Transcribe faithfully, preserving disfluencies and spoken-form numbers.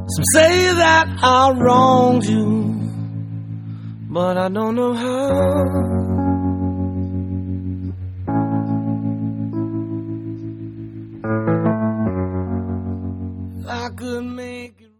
Some say that I wronged you, but I don't know how.